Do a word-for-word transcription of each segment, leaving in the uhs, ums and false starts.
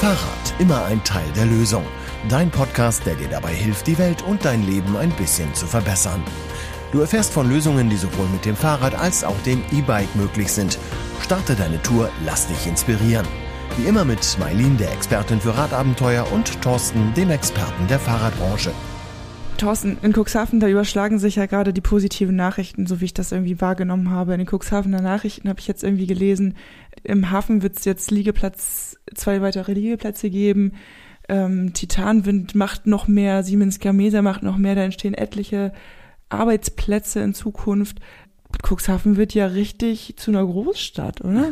Fahrrad, immer ein Teil der Lösung. Dein Podcast, der dir dabei hilft, die Welt und dein Leben ein bisschen zu verbessern. Du erfährst von Lösungen, die sowohl mit dem Fahrrad als auch dem E-Bike möglich sind. Starte deine Tour, lass dich inspirieren. Wie immer mit Mailin, der Expertin für Radabenteuer, und Thorsten, dem Experten der Fahrradbranche. Thorsten, in Cuxhaven, da überschlagen sich ja gerade die positiven Nachrichten, so wie ich das irgendwie wahrgenommen habe. In den Cuxhavener Nachrichten habe ich jetzt irgendwie gelesen, im Hafen wird es jetzt Liegeplatz, zwei weitere Liegeplätze geben. Ähm, Titanwind macht noch mehr, Siemens Gamesa macht noch mehr, da entstehen etliche Arbeitsplätze in Zukunft. Cuxhaven wird ja richtig zu einer Großstadt, oder?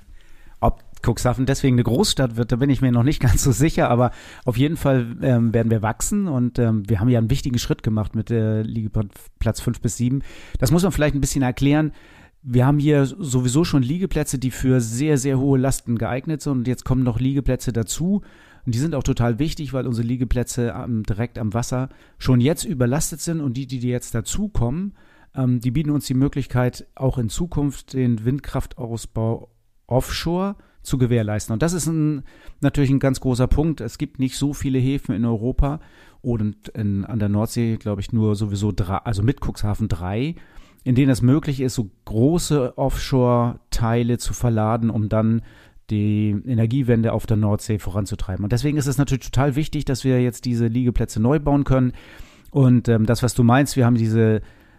Ob Cuxhaven deswegen eine Großstadt wird, da bin ich mir noch nicht ganz so sicher, aber auf jeden Fall ähm, werden wir wachsen und ähm, wir haben ja einen wichtigen Schritt gemacht mit äh, Liegeplatz fünf bis sieben. Das muss man vielleicht ein bisschen erklären. Wir haben hier sowieso schon Liegeplätze, die für sehr, sehr hohe Lasten geeignet sind, und jetzt kommen noch Liegeplätze dazu. Und die sind auch total wichtig, weil unsere Liegeplätze am, direkt am Wasser schon jetzt überlastet sind, und die, die jetzt dazukommen, ähm, die bieten uns die Möglichkeit, auch in Zukunft den Windkraftausbau offshore zu gewährleisten. Und das ist ein, natürlich ein ganz großer Punkt. Es gibt nicht so viele Häfen in Europa und in, an der Nordsee, glaube ich, nur sowieso drei, also mit Cuxhaven drei, in denen es möglich ist, so große Offshore-Teile zu verladen, um dann die Energiewende auf der Nordsee voranzutreiben. Und deswegen ist es natürlich total wichtig, dass wir jetzt diese Liegeplätze neu bauen können. Und ähm, das, was du meinst, wir haben diese,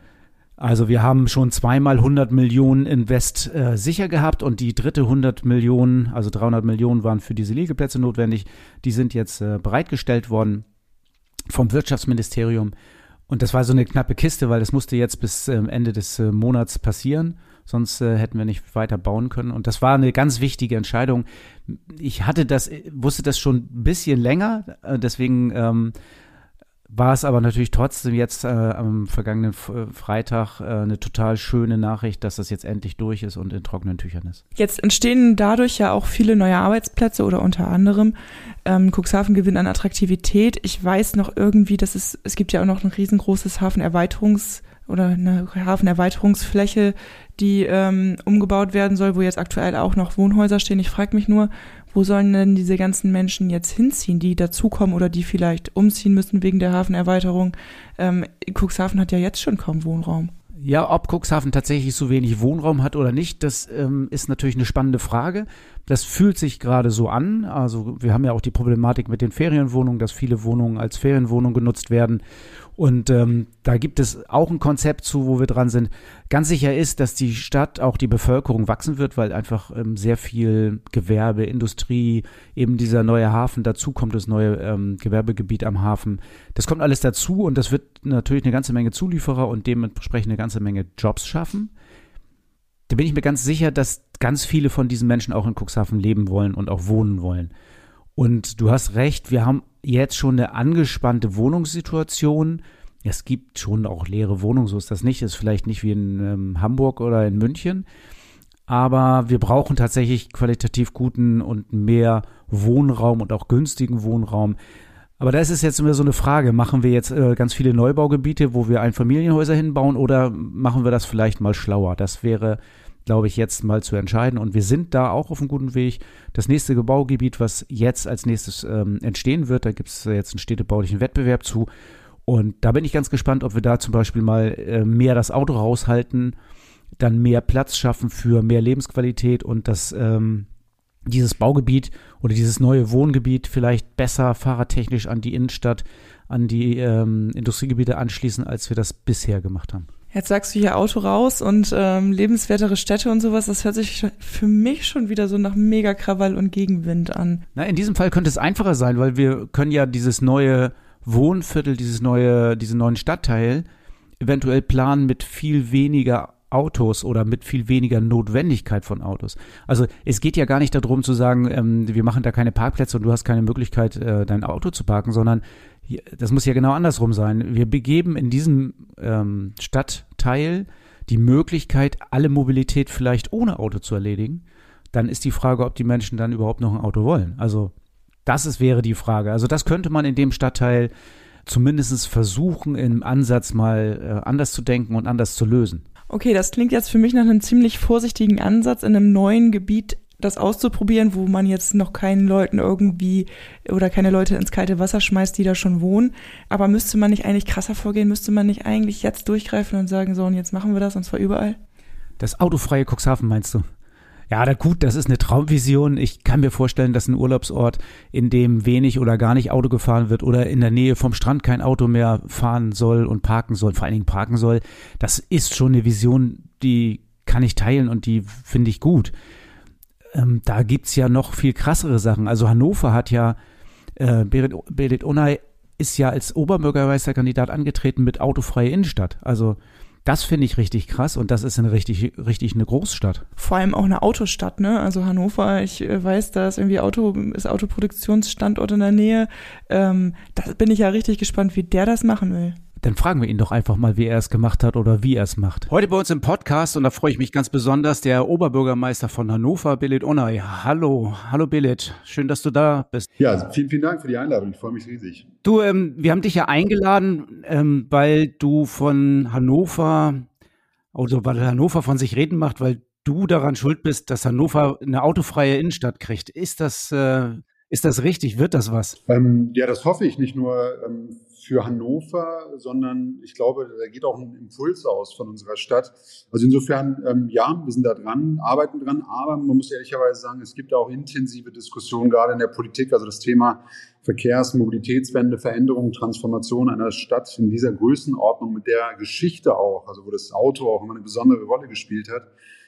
also wir haben schon zweimal hundert Millionen Invest äh, sicher gehabt, und die dritte hundert Millionen, also dreihundert Millionen waren für diese Liegeplätze notwendig. Die sind jetzt äh, bereitgestellt worden vom Wirtschaftsministerium. Und das war so eine knappe Kiste, weil das musste jetzt bis äh, Ende des äh, Monats passieren. Sonst äh, hätten wir nicht weiter bauen können. Und das war eine ganz wichtige Entscheidung. Ich hatte das, wusste das schon ein bisschen länger. Äh, deswegen ähm, war es aber natürlich trotzdem jetzt äh, am vergangenen F- Freitag äh, eine total schöne Nachricht, dass das jetzt endlich durch ist und in trockenen Tüchern ist. Jetzt entstehen dadurch ja auch viele neue Arbeitsplätze, oder unter anderem ähm, Cuxhaven gewinnt an Attraktivität. Ich weiß noch irgendwie, dass es, es gibt ja auch noch ein riesengroßes Hafenerweiterungs- oder eine Hafenerweiterungsfläche, die ähm, umgebaut werden soll, wo jetzt aktuell auch noch Wohnhäuser stehen. Ich frage mich nur, wo sollen denn diese ganzen Menschen jetzt hinziehen, die dazukommen oder die vielleicht umziehen müssen wegen der Hafenerweiterung? Ähm, Cuxhaven hat ja jetzt schon kaum Wohnraum. Ja, ob Cuxhaven tatsächlich so wenig Wohnraum hat oder nicht, das ähm, ist natürlich eine spannende Frage. Das fühlt sich gerade so an. Also wir haben ja auch die Problematik mit den Ferienwohnungen, dass viele Wohnungen als Ferienwohnung genutzt werden. Und ähm, da gibt es auch ein Konzept zu, wo wir dran sind. Ganz sicher ist, dass die Stadt, auch die Bevölkerung wachsen wird, weil einfach ähm, sehr viel Gewerbe, Industrie, eben dieser neue Hafen dazu kommt, das neue ähm, Gewerbegebiet am Hafen. Das kommt alles dazu, und das wird natürlich eine ganze Menge Zulieferer und dementsprechend eine ganze Menge Jobs schaffen. Da bin ich mir ganz sicher, dass ganz viele von diesen Menschen auch in Cuxhaven leben wollen und auch wohnen wollen. Und du hast recht, wir haben jetzt schon eine angespannte Wohnungssituation. Es gibt schon auch leere Wohnungen, so ist das nicht. Ist vielleicht nicht wie in ähm, Hamburg oder in München. Aber wir brauchen tatsächlich qualitativ guten und mehr Wohnraum und auch günstigen Wohnraum. Aber da ist es jetzt immer so eine Frage, machen wir jetzt äh, ganz viele Neubaugebiete, wo wir Einfamilienhäuser hinbauen, oder machen wir das vielleicht mal schlauer? Das wäre, glaube ich, jetzt mal zu entscheiden. Und wir sind da auch auf einem guten Weg. Das nächste Baugebiet, was jetzt als nächstes ähm, entstehen wird, da gibt es jetzt einen städtebaulichen Wettbewerb zu. Und da bin ich ganz gespannt, ob wir da zum Beispiel mal äh, mehr das Auto raushalten, dann mehr Platz schaffen für mehr Lebensqualität und das ähm, dieses Baugebiet oder dieses neue Wohngebiet vielleicht besser fahrradtechnisch an die Innenstadt, an die ähm, Industriegebiete anschließen, als wir das bisher gemacht haben. Jetzt sagst du hier Auto raus und ähm, lebenswertere Städte und sowas. Das hört sich für mich schon wieder so nach Mega-Krawall und Gegenwind an. Na, in diesem Fall könnte es einfacher sein, weil wir können ja dieses neue Wohnviertel, dieses neue, diesen neuen Stadtteil eventuell planen mit viel weniger Autos oder mit viel weniger Notwendigkeit von Autos. Also es geht ja gar nicht darum zu sagen, ähm, wir machen da keine Parkplätze und du hast keine Möglichkeit, äh, dein Auto zu parken, sondern hier, das muss ja genau andersrum sein. Wir begeben in diesem ähm, Stadtteil die Möglichkeit, alle Mobilität vielleicht ohne Auto zu erledigen. Dann ist die Frage, ob die Menschen dann überhaupt noch ein Auto wollen. Also das ist, wäre die Frage. Also das könnte man in dem Stadtteil zumindest versuchen, im Ansatz mal äh, anders zu denken und anders zu lösen. Okay, das klingt jetzt für mich nach einem ziemlich vorsichtigen Ansatz, in einem neuen Gebiet das auszuprobieren, wo man jetzt noch keinen Leuten irgendwie oder keine Leute ins kalte Wasser schmeißt, die da schon wohnen. Aber müsste man nicht eigentlich krasser vorgehen? Müsste man nicht eigentlich jetzt durchgreifen und sagen, so, und jetzt machen wir das, und zwar überall? Das autofreie Cuxhaven meinst du? Ja, da gut, das ist eine Traumvision. Ich kann mir vorstellen, dass ein Urlaubsort, in dem wenig oder gar nicht Auto gefahren wird oder in der Nähe vom Strand kein Auto mehr fahren soll und parken soll, vor allen Dingen parken soll, das ist schon eine Vision, die kann ich teilen und die finde ich gut. Ähm, da gibt's ja noch viel krassere Sachen. Also Hannover hat ja, äh, Berit, Berit Onay ist ja als Oberbürgermeisterkandidat angetreten mit autofreie Innenstadt. Also das finde ich richtig krass und das ist eine richtig, richtig eine Großstadt. Vor allem auch eine Autostadt, ne? Also Hannover, ich weiß, da ist irgendwie Auto, ist Autoproduktionsstandort in der Nähe. Ähm, da bin ich ja richtig gespannt, wie der das machen will. Dann fragen wir ihn doch einfach mal, wie er es gemacht hat oder wie er es macht. Heute bei uns im Podcast, und da freue ich mich ganz besonders, der Oberbürgermeister von Hannover, Berit Onay. Hallo, hallo Berit, schön, dass du da bist. Ja, vielen, vielen Dank für die Einladung, ich freue mich riesig. Du, ähm, wir haben dich ja eingeladen, ähm, weil du von Hannover, also weil Hannover von sich reden macht, weil du daran schuld bist, dass Hannover eine autofreie Innenstadt kriegt. Ist das, äh, ist das richtig? Wird das was? Ähm, ja, das hoffe ich nicht nur ähm, für Hannover, sondern ich glaube, da geht auch ein Impuls aus von unserer Stadt. Also insofern, ähm, ja, wir sind da dran, arbeiten dran, aber man muss ehrlicherweise sagen, es gibt auch intensive Diskussionen, gerade in der Politik, also das Thema Verkehrs-, Mobilitätswende, Veränderung, Transformation einer Stadt in dieser Größenordnung, mit der Geschichte auch, also wo das Auto auch immer eine besondere Rolle gespielt hat.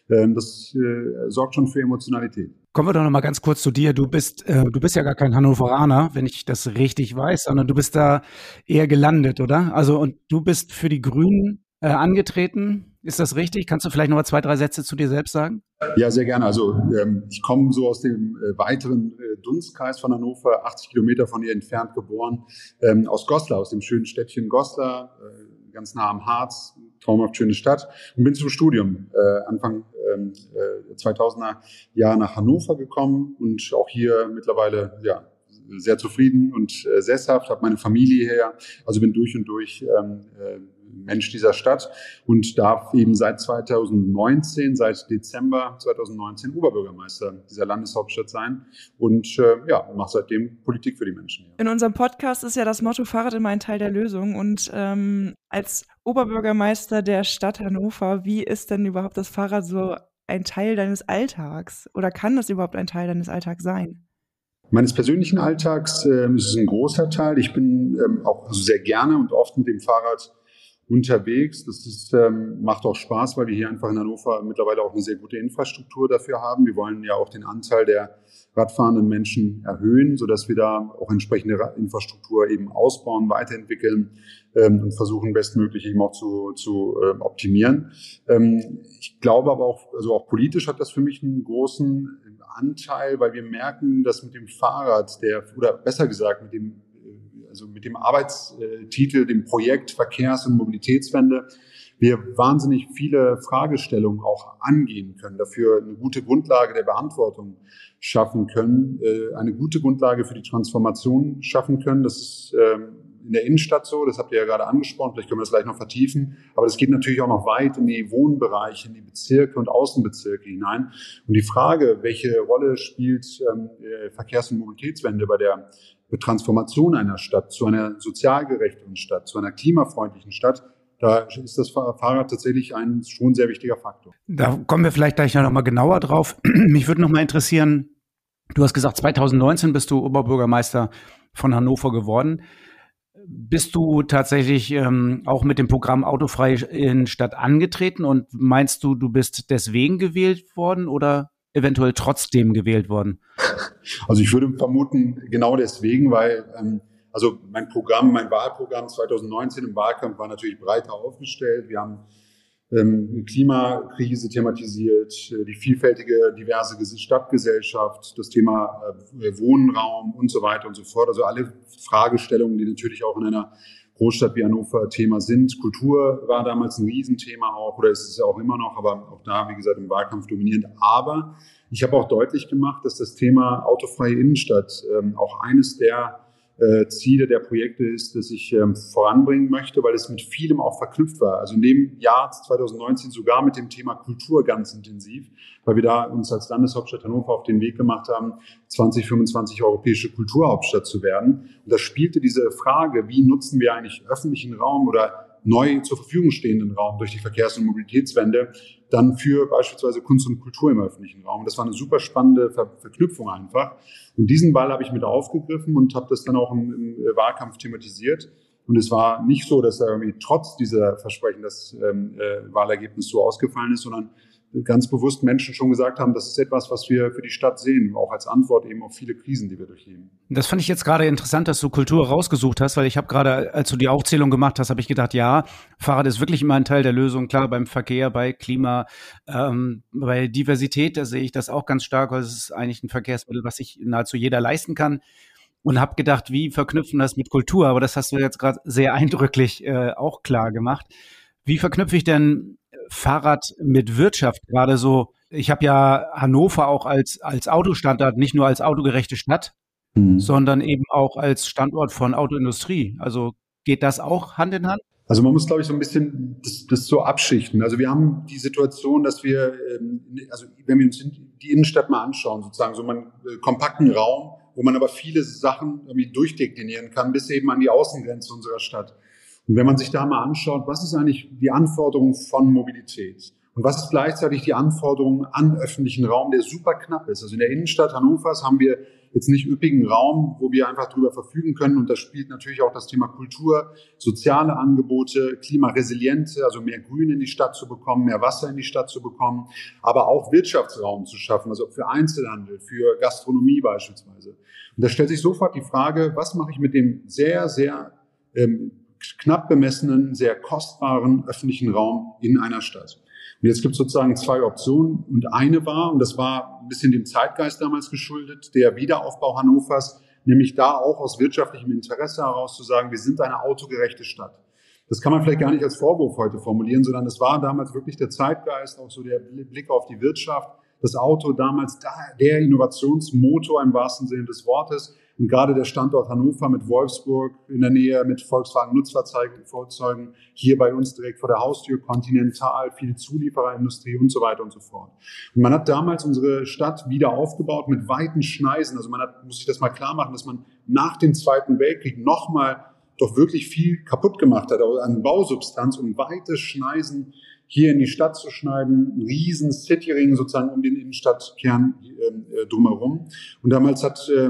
Das äh, sorgt schon für Emotionalität. Kommen wir doch noch mal ganz kurz zu dir. Du bist, äh, du bist ja gar kein Hannoveraner, wenn ich das richtig weiß, sondern du bist da eher gelandet, oder? Also und du bist für die Grünen äh, angetreten. Ist das richtig? Kannst du vielleicht noch mal zwei, drei Sätze zu dir selbst sagen? Ja, sehr gerne. Also ähm, ich komme so aus dem äh, weiteren äh, Dunstkreis von Hannover, achtzig Kilometer von hier entfernt geboren, ähm, aus Goslar, aus dem schönen Städtchen Goslar, äh, ganz nah am Harz, traumhaft schöne Stadt, und bin zum Studium äh, Anfang ähm, äh, zweitausender Jahr nach Hannover gekommen und auch hier mittlerweile ja sehr zufrieden und äh, sesshaft, habe meine Familie her, also bin durch und durch ähm, äh, Mensch dieser Stadt und darf eben seit zweitausendneunzehn, seit Dezember zweitausendneunzehn Oberbürgermeister dieser Landeshauptstadt sein und äh, ja, mache seitdem Politik für die Menschen. In unserem Podcast ist ja das Motto Fahrrad immer ein Teil der Lösung, und ähm, als Oberbürgermeister der Stadt Hannover, wie ist denn überhaupt das Fahrrad so ein Teil deines Alltags, oder kann das überhaupt ein Teil deines Alltags sein? Meines persönlichen Alltags äh, ist es ein großer Teil. Ich bin ähm, auch also sehr gerne und oft mit dem Fahrrad unterwegs. Das ist, ähm, macht auch Spaß, weil wir hier einfach in Hannover mittlerweile auch eine sehr gute Infrastruktur dafür haben. Wir wollen ja auch den Anteil der radfahrenden Menschen erhöhen, sodass wir da auch entsprechende Infrastruktur eben ausbauen, weiterentwickeln ähm, und versuchen bestmöglich eben auch zu, zu äh, optimieren. Ähm, ich glaube aber auch, also auch politisch hat das für mich einen großen Anteil, weil wir merken, dass mit dem Fahrrad, der, oder besser gesagt mit dem also mit dem Arbeitstitel, dem Projekt Verkehrs- und Mobilitätswende, wir wahnsinnig viele Fragestellungen auch angehen können, dafür eine gute Grundlage der Beantwortung schaffen können, eine gute Grundlage für die Transformation schaffen können. Das ist in der Innenstadt so, das habt ihr ja gerade angesprochen, vielleicht können wir das gleich noch vertiefen, aber das geht natürlich auch noch weit in die Wohnbereiche, in die Bezirke und Außenbezirke hinein. Und die Frage, welche Rolle spielt ähm, Verkehrs- und Mobilitätswende bei der Transformation einer Stadt zu einer sozial gerechteren Stadt, zu einer klimafreundlichen Stadt, da ist das Fahrrad tatsächlich ein schon sehr wichtiger Faktor. Da kommen wir vielleicht gleich noch mal genauer drauf. Mich würde noch mal interessieren, du hast gesagt, zweitausendneunzehn bist du Oberbürgermeister von Hannover geworden. Bist du tatsächlich ähm, auch mit dem Programm Autofreie Innenstadt angetreten und meinst du, du bist deswegen gewählt worden oder eventuell trotzdem gewählt worden? Also ich würde vermuten, genau deswegen, weil ähm, also mein Programm, mein Wahlprogramm zweitausendneunzehn im Wahlkampf war natürlich breiter aufgestellt. Wir haben ähm, Klimakrise thematisiert, die vielfältige, diverse Stadtgesellschaft, das Thema äh, Wohnraum und so weiter und so fort. Also alle Fragestellungen, die natürlich auch in einer Großstadt wie Hannover Thema sind. Kultur war damals ein Riesenthema auch, oder ist es ja auch immer noch, aber auch da, wie gesagt, im Wahlkampf dominierend. Aber ich habe auch deutlich gemacht, dass das Thema autofreie Innenstadt ähm, auch eines der äh, Ziele der Projekte ist, das ich ähm, voranbringen möchte, weil es mit vielem auch verknüpft war. Also in dem Jahr zwanzig neunzehn sogar mit dem Thema Kultur ganz intensiv, weil wir da uns als Landeshauptstadt Hannover auf den Weg gemacht haben, zwanzig fünfundzwanzig europäische Kulturhauptstadt zu werden. Und da spielte diese Frage, wie nutzen wir eigentlich öffentlichen Raum oder neu zur Verfügung stehenden Raum durch die Verkehrs- und Mobilitätswende dann für beispielsweise Kunst und Kultur im öffentlichen Raum. Das war eine super spannende Ver- Verknüpfung einfach. Und diesen Ball habe ich mit aufgegriffen und habe das dann auch im, im Wahlkampf thematisiert. Und es war nicht so, dass da irgendwie trotz dieser Versprechen das ähm, äh, Wahlergebnis so ausgefallen ist, sondern ganz bewusst Menschen schon gesagt haben, das ist etwas, was wir für die Stadt sehen, auch als Antwort eben auf viele Krisen, die wir durchleben. Das fand ich jetzt gerade interessant, dass du Kultur rausgesucht hast, weil ich habe gerade, als du die Aufzählung gemacht hast, habe ich gedacht, ja, Fahrrad ist wirklich immer ein Teil der Lösung, klar, beim Verkehr, bei Klima, ähm, bei Diversität, da sehe ich das auch ganz stark, weil es ist eigentlich ein Verkehrsmittel, was sich nahezu jeder leisten kann. Und habe gedacht, wie verknüpfen das mit Kultur? Aber das hast du jetzt gerade sehr eindrücklich äh, auch klar gemacht. Wie verknüpfe ich denn Fahrrad mit Wirtschaft? Gerade so, ich habe ja Hannover auch als als Autostandort, nicht nur als autogerechte Stadt, mhm. sondern eben auch als Standort von Autoindustrie. Also geht das auch Hand in Hand? Also man muss, glaube ich, so ein bisschen das, das so abschichten. Also wir haben die Situation, dass wir, also wenn wir uns die Innenstadt mal anschauen, sozusagen so einen kompakten Raum, wo man aber viele Sachen irgendwie durchdeklinieren kann, bis eben an die Außengrenze unserer Stadt. Und wenn man sich da mal anschaut, was ist eigentlich die Anforderung von Mobilität? Und was ist gleichzeitig die Anforderung an öffentlichen Raum, der super knapp ist? Also in der Innenstadt Hannovers haben wir jetzt nicht üppigen Raum, wo wir einfach drüber verfügen können. Und da spielt natürlich auch das Thema Kultur, soziale Angebote, klimaresiliente, also mehr Grün in die Stadt zu bekommen, mehr Wasser in die Stadt zu bekommen, aber auch Wirtschaftsraum zu schaffen, also für Einzelhandel, für Gastronomie beispielsweise. Und da stellt sich sofort die Frage, was mache ich mit dem sehr, sehr ähm, knapp bemessenen, sehr kostbaren öffentlichen Raum in einer Stadt? Und jetzt gibt es sozusagen zwei Optionen und eine war, und das war ein bisschen dem Zeitgeist damals geschuldet, der Wiederaufbau Hannovers, nämlich da auch aus wirtschaftlichem Interesse heraus zu sagen, wir sind eine autogerechte Stadt. Das kann man vielleicht gar nicht als Vorwurf heute formulieren, sondern es war damals wirklich der Zeitgeist, auch so der Blick auf die Wirtschaft, das Auto damals der Innovationsmotor im wahrsten Sinne des Wortes. Und gerade der Standort Hannover mit Wolfsburg in der Nähe, mit Volkswagen-Nutzfahrzeugen, hier bei uns direkt vor der Haustür, Continental, viele Zuliefererindustrie und so weiter und so fort. Und man hat damals unsere Stadt wieder aufgebaut mit weiten Schneisen. Also man hat, muss sich das mal klar machen, dass man nach dem Zweiten Weltkrieg nochmal doch wirklich viel kaputt gemacht hat an Bausubstanz, um weite Schneisen hier in die Stadt zu schneiden, einen riesen Cityring sozusagen um den Innenstadtkern äh, drumherum. Und damals hat äh,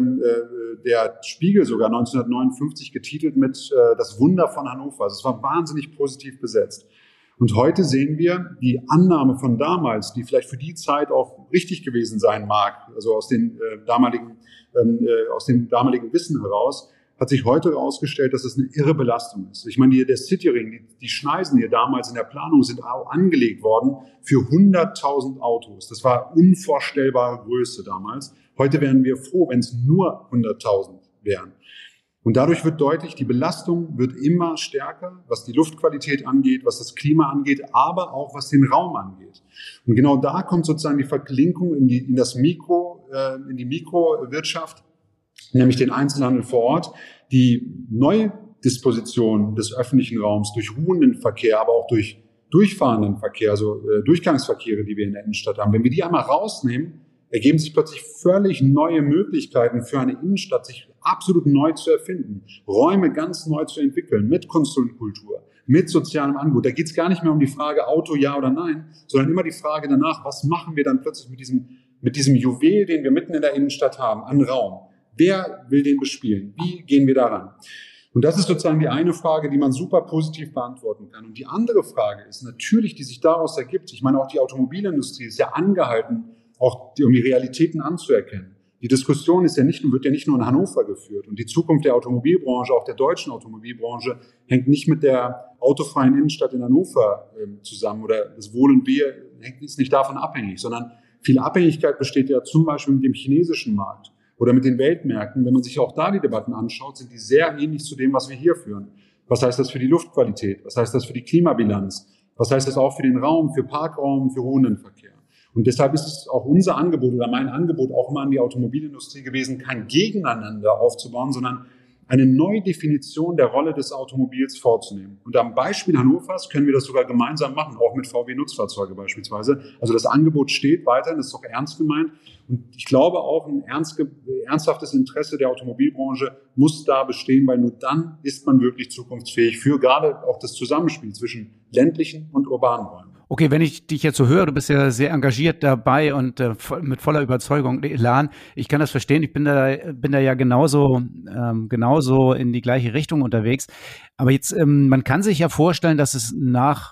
der Spiegel sogar neunzehnhundertneunundfünfzig getitelt mit äh, Das Wunder von Hannover. Also es war wahnsinnig positiv besetzt. Und heute sehen wir die Annahme von damals, die vielleicht für die Zeit auch richtig gewesen sein mag, also aus den äh, damaligen, äh, aus dem damaligen Wissen heraus, hat sich heute herausgestellt, dass es eine irre Belastung ist. Ich meine, die, der Cityring, die, die Schneisen hier damals in der Planung sind auch angelegt worden für hunderttausend Autos. Das war unvorstellbare Größe damals. Heute wären wir froh, wenn es nur hunderttausend wären. Und dadurch wird deutlich, die Belastung wird immer stärker, was die Luftqualität angeht, was das Klima angeht, aber auch was den Raum angeht. Und genau da kommt sozusagen die Verlinkung in, die, in das Mikro, äh, in die Mikrowirtschaft, nämlich den Einzelhandel vor Ort, die Neudisposition des öffentlichen Raums durch ruhenden Verkehr, aber auch durch durchfahrenden Verkehr, also äh, Durchgangsverkehre, die wir in der Innenstadt haben. Wenn wir die einmal rausnehmen, ergeben sich plötzlich völlig neue Möglichkeiten für eine Innenstadt, sich absolut neu zu erfinden, Räume ganz neu zu entwickeln, mit Kunst und Kultur, mit sozialem Angebot. Da geht es gar nicht mehr um die Frage Auto, ja oder nein, sondern immer die Frage danach, was machen wir dann plötzlich mit diesem, mit diesem Juwel, den wir mitten in der Innenstadt haben, an Raum? Wer will den bespielen? Wie gehen wir daran? Und das ist sozusagen die eine Frage, die man super positiv beantworten kann. Und die andere Frage ist natürlich, die sich daraus ergibt, ich meine, auch die Automobilindustrie ist ja angehalten, auch die, um die Realitäten anzuerkennen. Die Diskussion ist ja nicht, wird ja nicht nur in Hannover geführt. Und die Zukunft der Automobilbranche, auch der deutschen Automobilbranche, hängt nicht mit der autofreien Innenstadt in Hannover äh, zusammen oder das Wohl und Wehe hängt, ist nicht davon abhängig, sondern viel Abhängigkeit besteht ja zum Beispiel mit dem chinesischen Markt oder mit den Weltmärkten. Wenn man sich auch da die Debatten anschaut, sind die sehr ähnlich zu dem, was wir hier führen. Was heißt das für die Luftqualität? Was heißt das für die Klimabilanz? Was heißt das auch für den Raum, für Parkraum, für ruhenden Verkehr? Und deshalb ist es auch unser Angebot oder mein Angebot auch immer an die Automobilindustrie gewesen, kein Gegeneinander aufzubauen, sondern eine Neudefinition der Rolle des Automobils vorzunehmen. Und am Beispiel Hannovers können wir das sogar gemeinsam machen, auch mit V W-Nutzfahrzeuge beispielsweise. Also das Angebot steht weiterhin, das ist auch ernst gemeint. Und ich glaube auch, ein ernst, ernsthaftes Interesse der Automobilbranche muss da bestehen, weil nur dann ist man wirklich zukunftsfähig für gerade auch das Zusammenspiel zwischen ländlichen und urbanen Räumen. Okay, wenn ich dich jetzt so höre, du bist ja sehr engagiert dabei und äh, mit voller Überzeugung, Elan, ich kann das verstehen, ich bin da bin da ja genauso ähm, genauso in die gleiche Richtung unterwegs. Aber jetzt, ähm, man kann sich ja vorstellen, dass es nach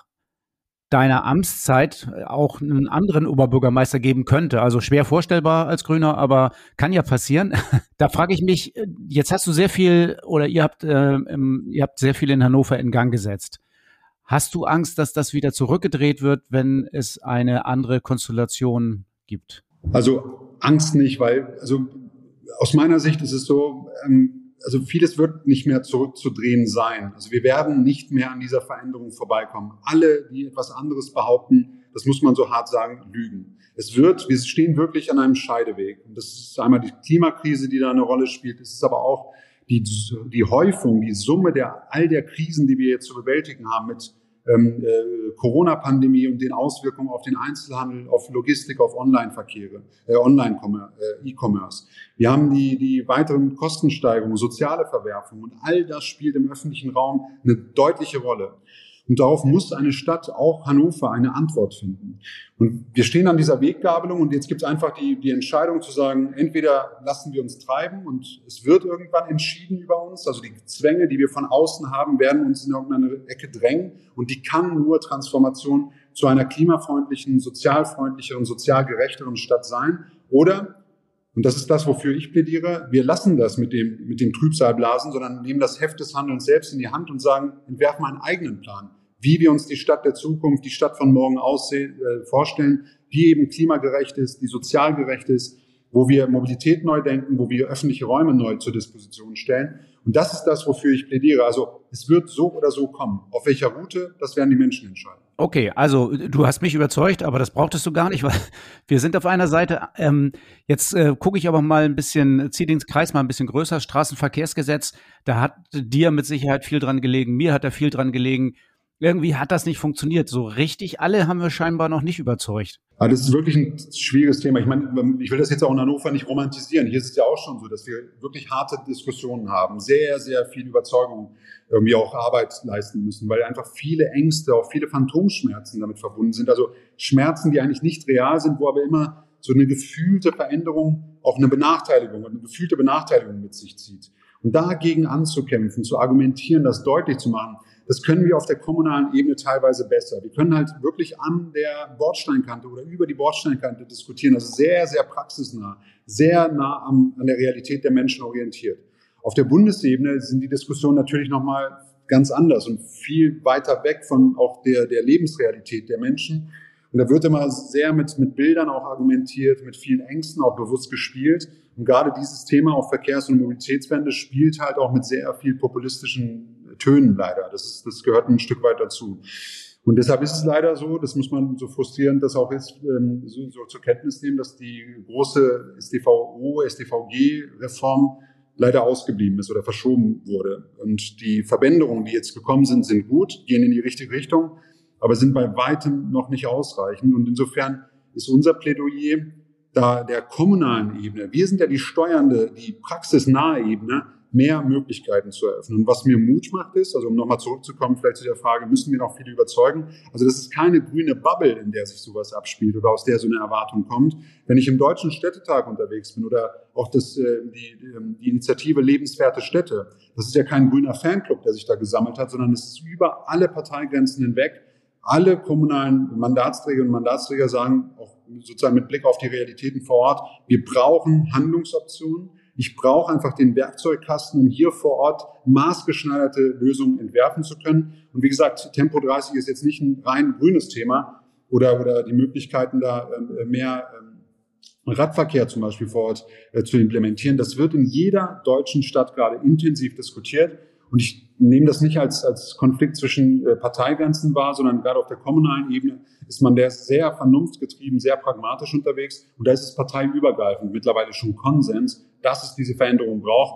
deiner Amtszeit auch einen anderen Oberbürgermeister geben könnte. Also schwer vorstellbar als Grüner, aber kann ja passieren. Da frage ich mich, jetzt hast du sehr viel oder ihr habt äh, im, ihr habt sehr viel in Hannover in Gang gesetzt. Hast du Angst, dass das wieder zurückgedreht wird, wenn es eine andere Konstellation gibt? Also Angst nicht, weil also aus meiner Sicht ist es so, ähm, also vieles wird nicht mehr zurückzudrehen sein. Also wir werden nicht mehr an dieser Veränderung vorbeikommen. Alle, die etwas anderes behaupten, das muss man so hart sagen, lügen. Es wird, wir stehen wirklich an einem Scheideweg. Und das ist einmal die Klimakrise, die da eine Rolle spielt. Es ist aber auch die, die Häufung, die Summe der all der Krisen, die wir jetzt zu bewältigen haben mit ähm, äh, Corona-Pandemie und den Auswirkungen auf den Einzelhandel, auf Logistik, auf Online-Verkehre, äh, Online-E-Commerce. Wir haben die, die weiteren Kostensteigerungen, soziale Verwerfungen und all das spielt im öffentlichen Raum eine deutliche Rolle. Und darauf muss eine Stadt, auch Hannover, eine Antwort finden. Und wir stehen an dieser Weggabelung und jetzt gibt es einfach die, die Entscheidung zu sagen, entweder lassen wir uns treiben und es wird irgendwann entschieden über uns, also die Zwänge, die wir von außen haben, werden uns in irgendeine Ecke drängen und die kann nur Transformation zu einer klimafreundlichen, sozialfreundlicheren, sozial gerechteren Stadt sein. Oder, und das ist das, wofür ich plädiere, wir lassen das mit dem, mit dem Trübsalblasen, sondern nehmen das Heft des Handelns selbst in die Hand und sagen, entwerfen einen eigenen Plan, wie wir uns die Stadt der Zukunft, die Stadt von morgen aussehen, äh, vorstellen, die eben klimagerecht ist, die sozial gerecht ist, wo wir Mobilität neu denken, wo wir öffentliche Räume neu zur Disposition stellen. Und das ist das, wofür ich plädiere. Also es wird so oder so kommen. Auf welcher Route, das werden die Menschen entscheiden. Okay, also du hast mich überzeugt, aber das brauchtest du gar nicht, weil wir sind auf einer Seite. Ähm, jetzt äh, gucke ich aber mal ein bisschen, ziehe den Kreis mal ein bisschen größer. Straßenverkehrsgesetz, da hat dir mit Sicherheit viel dran gelegen, mir hat da viel dran gelegen. Irgendwie hat das nicht funktioniert. So richtig alle haben wir scheinbar noch nicht überzeugt. Aber das ist wirklich ein schwieriges Thema. Ich meine, ich will das jetzt auch in Hannover nicht romantisieren. Hier ist es ja auch schon so, dass wir wirklich harte Diskussionen haben, sehr, sehr viel Überzeugung irgendwie auch Arbeit leisten müssen, weil einfach viele Ängste, auch viele Phantomschmerzen damit verbunden sind. Also Schmerzen, die eigentlich nicht real sind, wo aber immer so eine gefühlte Veränderung auch eine Benachteiligung, eine gefühlte Benachteiligung mit sich zieht. Und dagegen anzukämpfen, zu argumentieren, das deutlich zu machen, das können wir auf der kommunalen Ebene teilweise besser. Wir können halt wirklich an der Bordsteinkante oder über die Bordsteinkante diskutieren. Also sehr, sehr praxisnah, sehr nah am, an der Realität der Menschen orientiert. Auf der Bundesebene sind die Diskussionen natürlich nochmal ganz anders und viel weiter weg von auch der, der Lebensrealität der Menschen. Und da wird immer sehr mit, mit Bildern auch argumentiert, mit vielen Ängsten auch bewusst gespielt. Und gerade dieses Thema auch Verkehrs- und Mobilitätswende spielt halt auch mit sehr viel populistischen Tönen leider. Das ist, das gehört ein Stück weit dazu. Und deshalb ist es leider so, das muss man so frustrierend das auch ist, ähm, so, so zur Kenntnis nehmen, dass die große S D V O, S D V G-Reform leider ausgeblieben ist oder verschoben wurde. Und die Verbänderungen, die jetzt gekommen sind, sind gut, gehen in die richtige Richtung, aber sind bei weitem noch nicht ausreichend. Und insofern ist unser Plädoyer da der kommunalen Ebene, wir sind ja die steuernde, die praxisnahe Ebene, mehr Möglichkeiten zu eröffnen. Und was mir Mut macht ist, also um nochmal zurückzukommen, vielleicht zu der Frage, müssen wir noch viele überzeugen? Also das ist keine grüne Bubble, in der sich sowas abspielt oder aus der so eine Erwartung kommt. Wenn ich im Deutschen Städtetag unterwegs bin oder auch das, die, die Initiative Lebenswerte Städte, das ist ja kein grüner Fanclub, der sich da gesammelt hat, sondern es ist über alle Parteigrenzen hinweg. Alle kommunalen Mandatsträgerinnen und Mandatsträger sagen, auch sozusagen mit Blick auf die Realitäten vor Ort, wir brauchen Handlungsoptionen. Ich brauche einfach den Werkzeugkasten, um hier vor Ort maßgeschneiderte Lösungen entwerfen zu können. Und wie gesagt, Tempo dreißig ist jetzt nicht ein rein grünes Thema oder, oder die Möglichkeiten, da äh, mehr äh, Radverkehr zum Beispiel vor Ort äh, zu implementieren. Das wird in jeder deutschen Stadt gerade intensiv diskutiert. Und ich nehme das nicht als, als Konflikt zwischen äh, Parteigrenzen wahr, sondern gerade auf der kommunalen Ebene ist man der sehr vernunftgetrieben, sehr pragmatisch unterwegs. Und da ist es parteiübergreifend mittlerweile schon Konsens, dass es diese Veränderung braucht.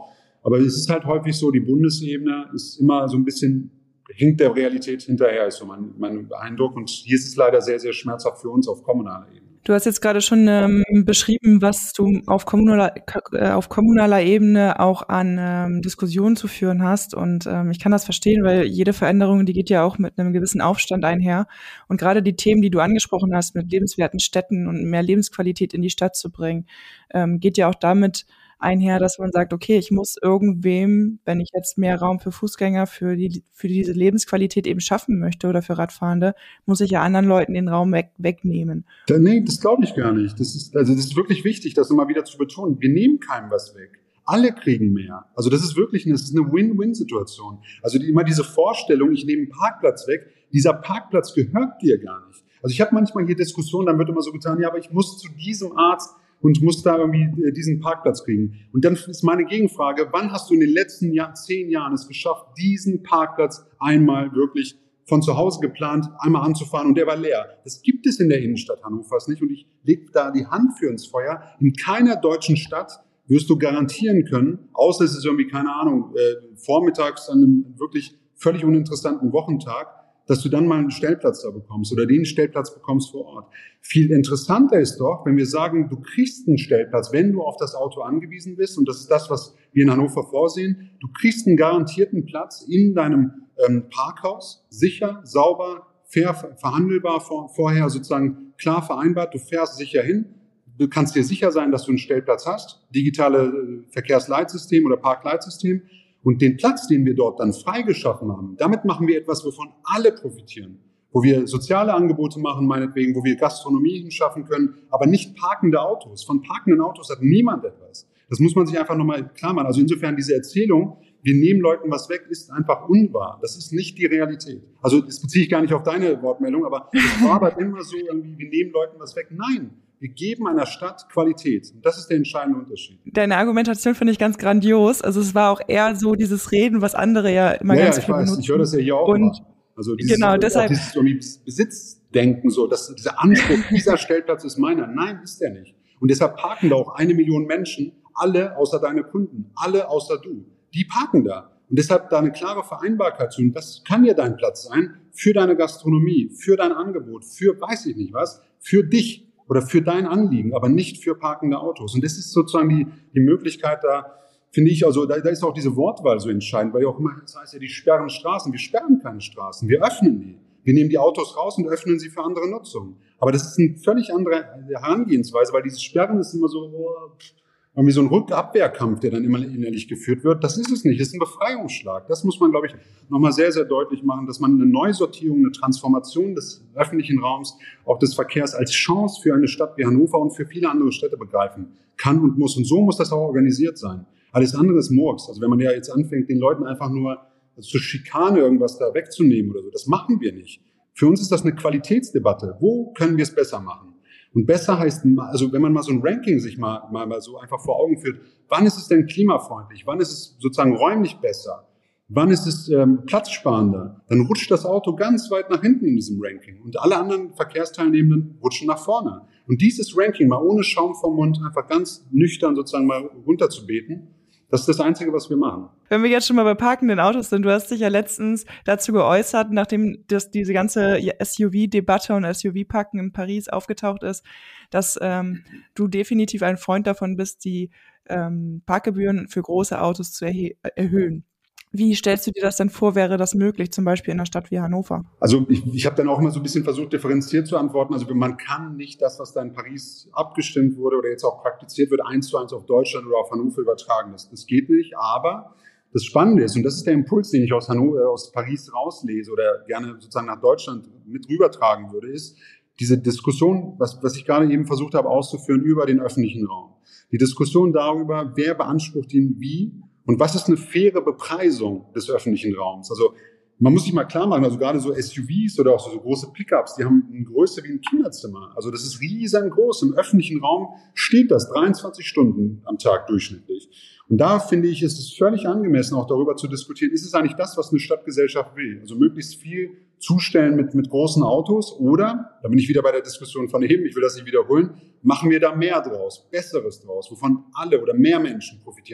Aber es ist halt häufig so, die Bundesebene ist immer so ein bisschen, hinkt der Realität hinterher, ist so mein, mein Eindruck. Und hier ist es leider sehr, sehr schmerzhaft für uns auf kommunaler Ebene. Du hast jetzt gerade schon ähm, beschrieben, was du auf kommunaler, äh, auf kommunaler Ebene auch an ähm, Diskussionen zu führen hast. Und ähm, ich kann das verstehen, weil jede Veränderung, die geht ja auch mit einem gewissen Aufstand einher. Und gerade die Themen, die du angesprochen hast, mit lebenswerten Städten und mehr Lebensqualität in die Stadt zu bringen, ähm, geht ja auch damit einher, dass man sagt, okay, ich muss irgendwem, wenn ich jetzt mehr Raum für Fußgänger, für die für diese Lebensqualität eben schaffen möchte oder für Radfahrende, muss ich ja anderen Leuten den Raum weg, wegnehmen. Da, nee, das glaube ich gar nicht. Das ist, also das ist wirklich wichtig, das immer wieder zu betonen. Wir nehmen keinem was weg. Alle kriegen mehr. Also das ist wirklich eine, das ist eine Win-Win-Situation. Also die, immer diese Vorstellung, ich nehme einen Parkplatz weg, dieser Parkplatz gehört dir gar nicht. Also ich habe manchmal hier Diskussionen, dann wird immer so getan, ja, aber ich muss zu diesem Arzt und muss da irgendwie diesen Parkplatz kriegen. Und dann ist meine Gegenfrage, wann hast du in den letzten Jahr, zehn Jahren es geschafft, diesen Parkplatz einmal wirklich von zu Hause geplant, einmal anzufahren und der war leer? Das gibt es in der Innenstadt Hannovers nicht und ich lege da die Hand für ins Feuer. In keiner deutschen Stadt wirst du garantieren können, außer es ist irgendwie, keine Ahnung, äh, vormittags an einem wirklich völlig uninteressanten Wochentag, dass du dann mal einen Stellplatz da bekommst oder den Stellplatz bekommst vor Ort. Viel interessanter ist doch, wenn wir sagen, du kriegst einen Stellplatz, wenn du auf das Auto angewiesen bist, und das ist das, was wir in Hannover vorsehen, du kriegst einen garantierten Platz in deinem ähm, Parkhaus, sicher, sauber, fair, verhandelbar, vor, vorher sozusagen klar vereinbart, du fährst sicher hin, du kannst dir sicher sein, dass du einen Stellplatz hast, digitale äh, Verkehrsleitsystem oder Parkleitsystem. Und den Platz, den wir dort dann freigeschaffen haben, damit machen wir etwas, wovon alle profitieren. Wo wir soziale Angebote machen, meinetwegen, wo wir Gastronomie hinschaffen können, aber nicht parkende Autos. Von parkenden Autos hat niemand etwas. Das muss man sich einfach nochmal klar machen. Also insofern diese Erzählung, wir nehmen Leuten was weg, ist einfach unwahr. Das ist nicht die Realität. Also das beziehe ich gar nicht auf deine Wortmeldung, aber es war aber immer so, irgendwie, wir nehmen Leuten was weg. Nein. Wir geben einer Stadt Qualität. Und das ist der entscheidende Unterschied. Deine Argumentation finde ich ganz grandios. Also es war auch eher so dieses Reden, was andere ja immer ja, ganz ja, ich viel weiß. benutzen. Ich höre das ja hier auch und mal. Also dieses, genau, deshalb, dieses Besitzdenken, so, dass dieser Anspruch, dieser Stellplatz ist meiner. Nein, ist der nicht. Und deshalb parken da auch eine Million Menschen, alle außer deine Kunden, alle außer du. Die parken da. Und deshalb da eine klare Vereinbarkeit zu. Und das kann ja dein Platz sein für deine Gastronomie, für dein Angebot, für weiß ich nicht was, für dich. Oder für dein Anliegen, aber nicht für parkende Autos. Und das ist sozusagen die, die Möglichkeit, da finde ich, also da, da ist auch diese Wortwahl so entscheidend, weil ja auch immer, das heißt ja, die sperren Straßen. Wir sperren keine Straßen, wir öffnen die. Wir nehmen die Autos raus und öffnen sie für andere Nutzung. Aber das ist eine völlig andere Herangehensweise, weil dieses Sperren ist immer so, oh, irgendwie so ein Rückabwehrkampf, der dann immer innerlich geführt wird. Das ist es nicht, das ist ein Befreiungsschlag. Das muss man, glaube ich, nochmal sehr, sehr deutlich machen, dass man eine Neusortierung, eine Transformation des öffentlichen Raums, auch des Verkehrs als Chance für eine Stadt wie Hannover und für viele andere Städte begreifen kann und muss. Und so muss das auch organisiert sein. Alles andere ist Murks. Also wenn man ja jetzt anfängt, den Leuten einfach nur also zur Schikane irgendwas da wegzunehmen oder so, das machen wir nicht. Für uns ist das eine Qualitätsdebatte. Wo können wir es besser machen? Und besser heißt, also wenn man mal so ein Ranking sich mal, mal, mal so einfach vor Augen führt, wann ist es denn klimafreundlich? Wann ist es sozusagen räumlich besser? Wann ist es ähm, platzsparender? Dann rutscht das Auto ganz weit nach hinten in diesem Ranking. Und alle anderen Verkehrsteilnehmenden rutschen nach vorne. Und dieses Ranking mal ohne Schaum vom Mund einfach ganz nüchtern sozusagen mal runterzubeten, das ist das Einzige, was wir machen. Wenn wir jetzt schon mal bei parkenden Autos sind, du hast dich ja letztens dazu geäußert, nachdem das, diese ganze S U V-Debatte und S U V-Parken in Paris aufgetaucht ist, dass ähm, du definitiv ein Freund davon bist, die ähm, Parkgebühren für große Autos zu erhe- erhöhen. Wie stellst du dir das denn vor, wäre das möglich, zum Beispiel in einer Stadt wie Hannover? Also ich, ich habe dann auch immer so ein bisschen versucht, differenziert zu antworten. Also man kann nicht das, was da in Paris abgestimmt wurde oder jetzt auch praktiziert wird, eins zu eins auf Deutschland oder auf Hannover übertragen. Das, das geht nicht, aber das Spannende ist, und das ist der Impuls, den ich aus, Hannover, aus Paris rauslese oder gerne sozusagen nach Deutschland mit rübertragen würde, ist diese Diskussion, was, was ich gerade eben versucht habe auszuführen, über den öffentlichen Raum. Die Diskussion darüber, wer beansprucht ihn wie, und was ist eine faire Bepreisung des öffentlichen Raums? Also man muss sich mal klar machen, also gerade so S U Vs oder auch so, so große Pickups, die haben eine Größe wie ein Kinderzimmer. Also das ist riesengroß. Im öffentlichen Raum steht das dreiundzwanzig Stunden am Tag durchschnittlich. Und da finde ich, ist es völlig angemessen, auch darüber zu diskutieren, ist es eigentlich das, was eine Stadtgesellschaft will? Also möglichst viel zustellen mit, mit großen Autos oder, da bin ich wieder bei der Diskussion von eben, ich will das nicht wiederholen, machen wir da mehr draus, Besseres draus, wovon alle oder mehr Menschen profitieren,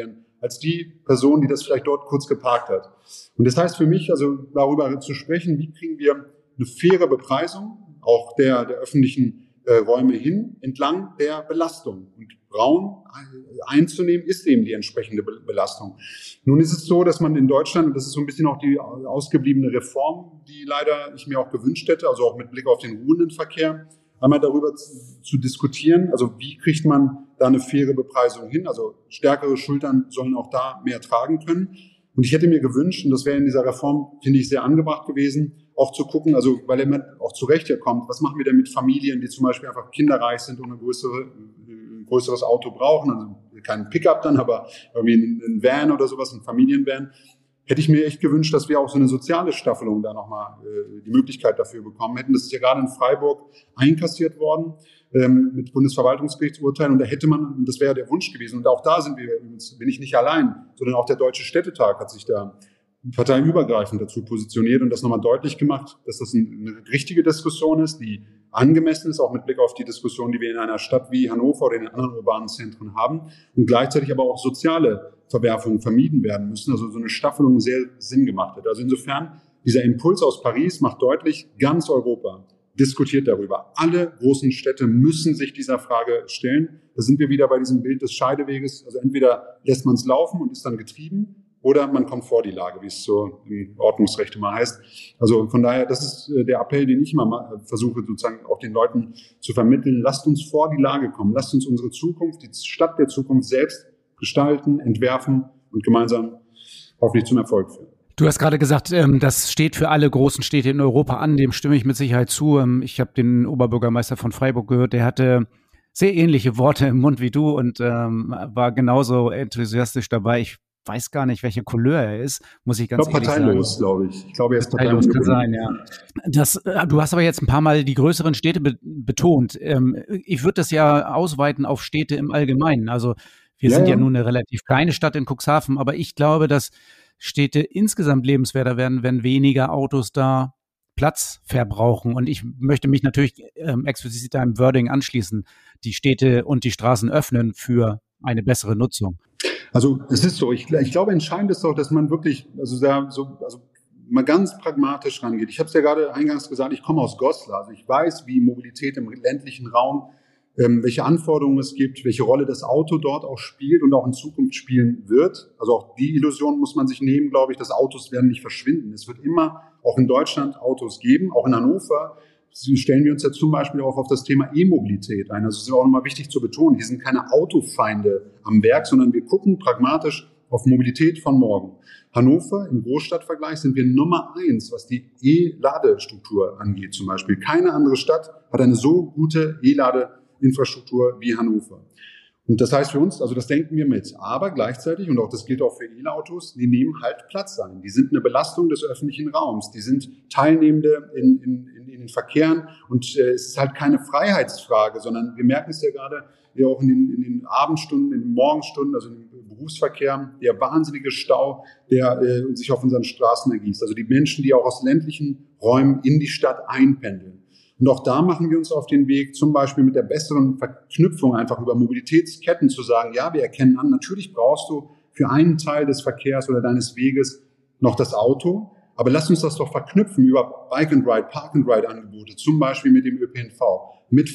als die Person, die das vielleicht dort kurz geparkt hat. Und das heißt für mich, also darüber zu sprechen, wie kriegen wir eine faire Bepreisung auch der, der öffentlichen äh, Räume hin, entlang der Belastung. Und Raum einzunehmen ist eben die entsprechende Be- Belastung. Nun ist es so, dass man in Deutschland, und das ist so ein bisschen auch die ausgebliebene Reform, die leider ich mir auch gewünscht hätte, also auch mit Blick auf den ruhenden Verkehr, einmal darüber zu, zu diskutieren, also wie kriegt man da eine faire Bepreisung hin, also stärkere Schultern sollen auch da mehr tragen können. Und ich hätte mir gewünscht, und das wäre in dieser Reform, finde ich, sehr angebracht gewesen, auch zu gucken, also weil er auch zu Recht hier kommt, was machen wir denn mit Familien, die zum Beispiel einfach kinderreich sind und ein, größere, ein größeres Auto brauchen, also kein Pickup dann, aber irgendwie ein Van oder sowas, ein Familienvan. Hätte ich mir echt gewünscht, dass wir auch so eine soziale Staffelung da nochmal äh, die Möglichkeit dafür bekommen hätten. Das ist ja gerade in Freiburg einkassiert worden ähm, mit Bundesverwaltungsgerichtsurteilen und da hätte man, und das wäre der Wunsch gewesen, und auch da sind wir, bin ich nicht allein, sondern auch der Deutsche Städtetag hat sich da parteiübergreifend dazu positioniert und das nochmal deutlich gemacht, dass das eine richtige Diskussion ist, die angemessen ist, auch mit Blick auf die Diskussion, die wir in einer Stadt wie Hannover oder in den anderen urbanen Zentren haben und gleichzeitig aber auch soziale Verwerfungen vermieden werden müssen, also so eine Staffelung sehr Sinn gemacht hat. Also insofern, dieser Impuls aus Paris macht deutlich, ganz Europa diskutiert darüber. Alle großen Städte müssen sich dieser Frage stellen. Da sind wir wieder bei diesem Bild des Scheideweges. Also entweder lässt man es laufen und ist dann getrieben, oder man kommt vor die Lage, wie es so im Ordnungsrecht immer heißt. Also von daher, das ist der Appell, den ich immer versuche, sozusagen auch den Leuten zu vermitteln. Lasst uns vor die Lage kommen. Lasst uns unsere Zukunft, die Stadt der Zukunft selbst gestalten, entwerfen und gemeinsam hoffentlich zum Erfolg führen. Du hast gerade gesagt, das steht für alle großen Städte in Europa an. Dem stimme ich mit Sicherheit zu. Ich habe den Oberbürgermeister von Freiburg gehört, der hatte sehr ähnliche Worte im Mund wie du und ähm, war genauso enthusiastisch dabei. Ich weiß gar nicht, welche Couleur er ist, muss ich ganz ich glaube, ehrlich parteilos, sagen. glaube ich. Ich glaube, er ist parteilos. Parteilos Kann sein, ja. Das, du hast aber jetzt ein paar Mal die größeren Städte be- betont. Ähm, ich würde das ja ausweiten auf Städte im Allgemeinen. Also wir Ja, sind ja ja. nun eine relativ kleine Stadt in Cuxhaven, aber ich glaube, dass Städte insgesamt lebenswerter werden, wenn weniger Autos da Platz verbrauchen. Und ich möchte mich natürlich ähm, explizit deinem Wording anschließen, die Städte und die Straßen öffnen für eine bessere Nutzung. Also es ist so, ich, ich glaube, entscheidend ist doch, dass man wirklich, also, da, so, also mal ganz pragmatisch rangeht. Ich habe es ja gerade eingangs gesagt, ich komme aus Goslar, also ich weiß, wie Mobilität im ländlichen Raum, ähm, welche Anforderungen es gibt, welche Rolle das Auto dort auch spielt und auch in Zukunft spielen wird. Also auch die Illusion muss man sich nehmen, glaube ich, dass Autos werden nicht verschwinden. Es wird immer auch in Deutschland Autos geben, auch in Hannover. Stellen wir uns ja zum Beispiel auch auf das Thema E-Mobilität ein. Also es ist auch nochmal wichtig zu betonen, hier sind keine Autofeinde am Werk, sondern wir gucken pragmatisch auf Mobilität von morgen. Hannover im Großstadtvergleich sind wir Nummer eins, was die E-Ladestruktur angeht zum Beispiel. Keine andere Stadt hat eine so gute E-Ladeinfrastruktur wie Hannover. Und das heißt für uns, also das denken wir mit. Aber gleichzeitig, und auch das gilt auch für E-Autos, die nehmen halt Platz ein. Die sind eine Belastung des öffentlichen Raums. Die sind Teilnehmende in, in, in den Verkehren. Und äh, es ist halt keine Freiheitsfrage, sondern wir merken es ja gerade ja auch in den, in den Abendstunden, in den Morgenstunden, also im Berufsverkehr, der wahnsinnige Stau, der äh, sich auf unseren Straßen ergießt. Also die Menschen, die auch aus ländlichen Räumen in die Stadt einpendeln. Und auch da machen wir uns auf den Weg, zum Beispiel mit der besseren Verknüpfung einfach über Mobilitätsketten zu sagen, ja, wir erkennen an, natürlich brauchst du für einen Teil des Verkehrs oder deines Weges noch das Auto, aber lass uns das doch verknüpfen über Bike-and-Ride, Park-and-Ride-Angebote, zum Beispiel mit dem Ö P N V, mit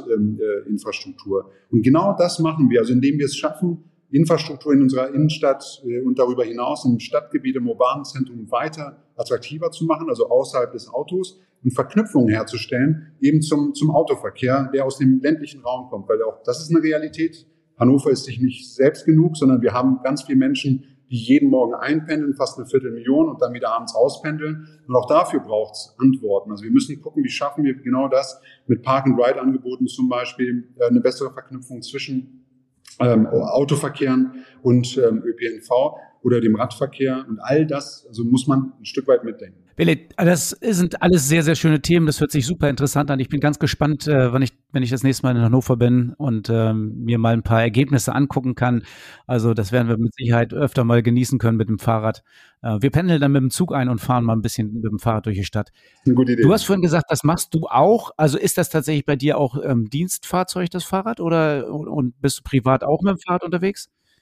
Fahrradinfrastruktur. Und genau das machen wir, also indem wir es schaffen, Infrastruktur in unserer Innenstadt äh, und darüber hinaus im Stadtgebiet, im urbanen Zentrum weiter attraktiver zu machen, also außerhalb des Autos und Verknüpfungen herzustellen, eben zum, zum Autoverkehr, der aus dem ländlichen Raum kommt, weil auch das ist eine Realität. Hannover ist sich nicht selbst genug, sondern wir haben ganz viele Menschen, die jeden Morgen einpendeln, fast eine Viertelmillion und dann wieder abends auspendeln. Und auch dafür braucht es Antworten. Also wir müssen gucken, wie schaffen wir genau das mit Park-and-Ride-Angeboten zum Beispiel, äh, eine bessere Verknüpfung zwischen Ähm, Autoverkehren und ähm, Ö P N V oder dem Radverkehr und all das, also muss man ein Stück weit mitdenken. Willi, das sind alles sehr, sehr schöne Themen. Das hört sich super interessant an. Ich bin ganz gespannt, äh, wenn ich, wenn ich das nächste Mal in Hannover bin und ähm, mir mal ein paar Ergebnisse angucken kann. Also das werden wir mit Sicherheit öfter mal genießen können mit dem Fahrrad. Äh, wir pendeln dann mit dem Zug ein und fahren mal ein bisschen mit dem Fahrrad durch die Stadt. Eine gute Idee. Du hast vorhin gesagt, das machst du auch. Also ist das tatsächlich bei dir auch ähm, Dienstfahrzeug, das Fahrrad, oder und bist du privat auch mit dem Fahrrad unterwegs?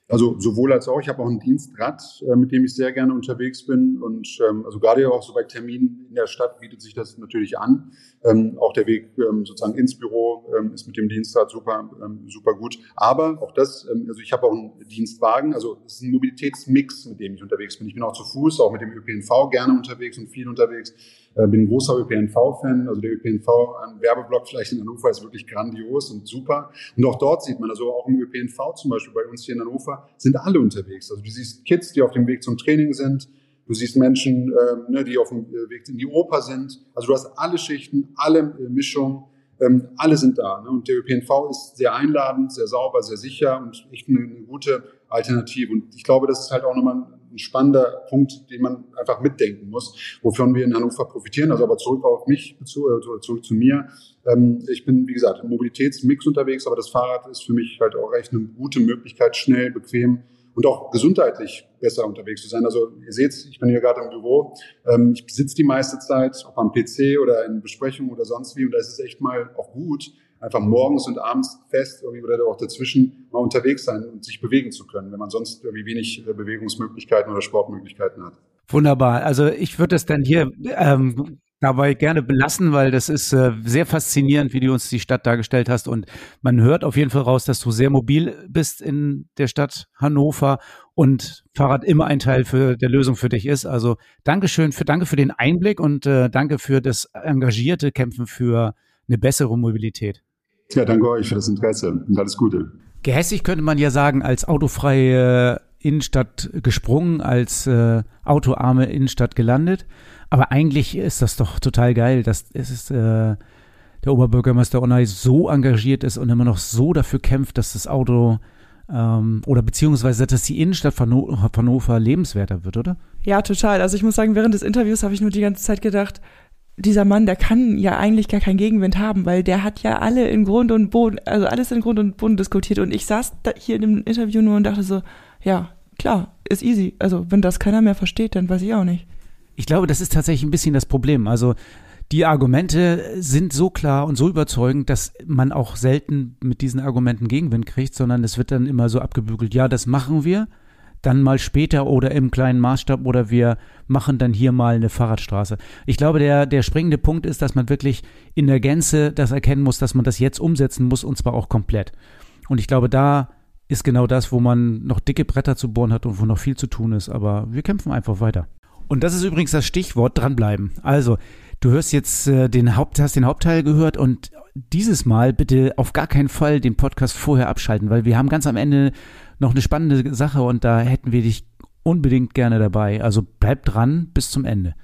Also sowohl als auch. Ich habe auch ein Dienstrad, äh, mit dem ich sehr gerne unterwegs bin. Und ähm, also gerade auch so bei Terminen in der Stadt bietet sich das natürlich an. Ähm, auch der Weg ähm, sozusagen ins Büro ähm, ist mit dem Dienstrad super, ähm, super gut. Aber auch das, ähm, also ich habe auch einen Dienstwagen. Also es ist ein Mobilitätsmix, mit dem ich unterwegs bin. Ich bin auch zu Fuß, auch mit dem Ö P N V gerne unterwegs und viel unterwegs. Äh, bin ein großer Ö P N V-Fan. Also der Ö P N V, ein Werbeblock vielleicht in Hannover, ist wirklich grandios und super. Und auch dort sieht man, also auch im Ö P N V zum Beispiel bei uns hier in Hannover, sind alle unterwegs. Also du siehst Kids, die auf dem Weg zum Training sind. Du siehst Menschen, äh, ne, die auf dem Weg in die Oper sind. Also du hast alle Schichten, alle äh, Mischungen, ähm, alle sind da. Ne? Und der Ö P N V ist sehr einladend, sehr sauber, sehr sicher und echt eine, eine gute Alternative. Und ich glaube, das ist halt auch nochmal ein spannender Punkt, den man einfach mitdenken muss, wovon wir in Hannover profitieren. Also aber zurück auf mich, oder zurück zu mir. Ähm, ich bin, wie gesagt, im Mobilitätsmix unterwegs, aber das Fahrrad ist für mich halt auch echt eine gute Möglichkeit, schnell, bequem und auch gesundheitlich besser unterwegs zu sein. Also ihr seht, ich bin hier gerade im Büro, ähm, ich sitze die meiste Zeit, ob am P C oder in Besprechungen oder sonst wie, und da ist es echt mal auch gut, einfach morgens und abends fest irgendwie oder auch dazwischen mal unterwegs sein und sich bewegen zu können, wenn man sonst irgendwie wenig Bewegungsmöglichkeiten oder Sportmöglichkeiten hat. Wunderbar. Also ich würde es dann hier ähm, dabei gerne belassen, weil das ist äh, sehr faszinierend, wie du uns die Stadt dargestellt hast, und man hört auf jeden Fall raus, dass du sehr mobil bist in der Stadt Hannover und Fahrrad immer ein Teil für der Lösung für dich ist. Also Dankeschön für danke für den Einblick und äh, danke für das engagierte Kämpfen für eine bessere Mobilität. Ja, danke euch für das Interesse und alles Gute. Gehässig könnte man ja sagen, als autofreie Innenstadt gesprungen, als äh, autoarme Innenstadt gelandet. Aber eigentlich ist das doch total geil, dass es ist, äh, der Oberbürgermeister Onay so engagiert ist und immer noch so dafür kämpft, dass das Auto ähm, oder beziehungsweise, dass die Innenstadt von Hannover lebenswerter wird, oder? Ja, total. Also ich muss sagen, während des Interviews habe ich nur die ganze Zeit gedacht, dieser Mann, der kann ja eigentlich gar keinen Gegenwind haben, weil der hat ja alle in Grund und Boden, also alles in Grund und Boden diskutiert. Und ich saß da hier in dem Interview nur und dachte so, ja, klar, ist easy. Also wenn das keiner mehr versteht, dann weiß ich auch nicht. Ich glaube, das ist tatsächlich ein bisschen das Problem. Also die Argumente sind so klar und so überzeugend, dass man auch selten mit diesen Argumenten Gegenwind kriegt, sondern es wird dann immer so abgebügelt, ja, das machen wir, dann mal später oder im kleinen Maßstab oder wir machen dann hier mal eine Fahrradstraße. Ich glaube, der, der springende Punkt ist, dass man wirklich in der Gänze das erkennen muss, dass man das jetzt umsetzen muss, und zwar auch komplett. Und ich glaube, da ist genau das, wo man noch dicke Bretter zu bohren hat und wo noch viel zu tun ist, aber wir kämpfen einfach weiter. Und das ist übrigens das Stichwort, dranbleiben. Also, du hörst jetzt äh, den Haupt, hast den Hauptteil gehört, und dieses Mal bitte auf gar keinen Fall den Podcast vorher abschalten, weil wir haben ganz am Ende noch eine spannende Sache und da hätten wir dich unbedingt gerne dabei. Also bleib dran bis zum Ende.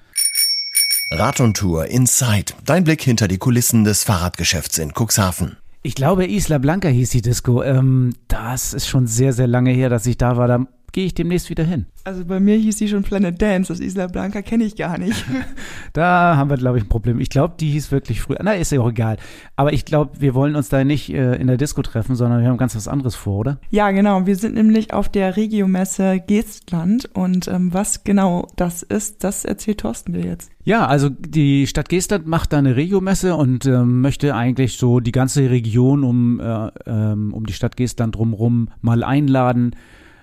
Rad und Tour Inside. Dein Blick hinter die Kulissen des Fahrradgeschäfts in Cuxhaven. Ich glaube, Isla Blanca hieß die Disco. Ähm, das ist schon sehr, sehr lange her, dass ich da war. Da gehe ich demnächst wieder hin. Also bei mir hieß die schon Planet Dance. Das Isla Blanca kenne ich gar nicht. Da haben wir, glaube ich, ein Problem. Ich glaube, die hieß wirklich früher. Na, ist ja auch egal. Aber ich glaube, wir wollen uns da nicht äh, in der Disco treffen, sondern wir haben ganz was anderes vor, oder? Ja, genau. Wir sind nämlich auf der Regiomesse Geestland. Und ähm, was genau das ist, das erzählt Thorsten dir jetzt. Ja, also die Stadt Geestland macht da eine Regiomesse und ähm, möchte eigentlich so die ganze Region um, äh, ähm, um die Stadt Geestland drumherum mal einladen,